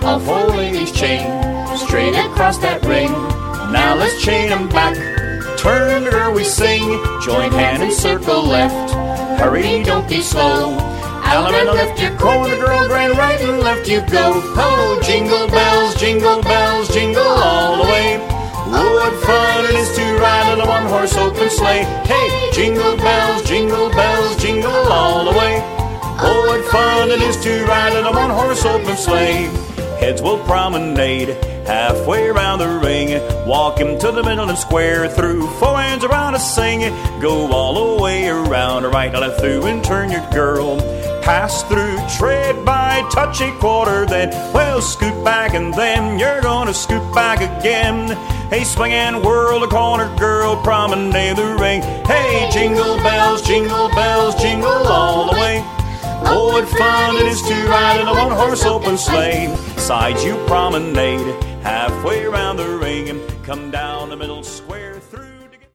All four ladies chain straight across that ring. Now let's chain 'em back. Turn, girl, we sing. Join hand and circle left. Hurry, don't be slow. Out and left your corner, girl, grand right and left you go. Oh, jingle bells, jingle all the way. Oh, what fun it is to ride in a one-horse open sleigh. Hey, jingle bells, jingle all the way. Oh, what fun it is to ride in a one-horse open sleigh. Heads will promenade halfway around the ring. Walk him to the middle and square through. Four hands around to sing. Go all the way around, right and left through and turn your girl. Pass through, tread by, touch a quarter, then well scoot back and then you're gonna scoot back again. Hey, swing and whirl the corner, girl, promenade the ring. Hey, jingle bells, jingle all the way. Oh, what fun it is to ride in a one-horse open sleigh. Sides you promenade halfway around the ring and come down the middle square.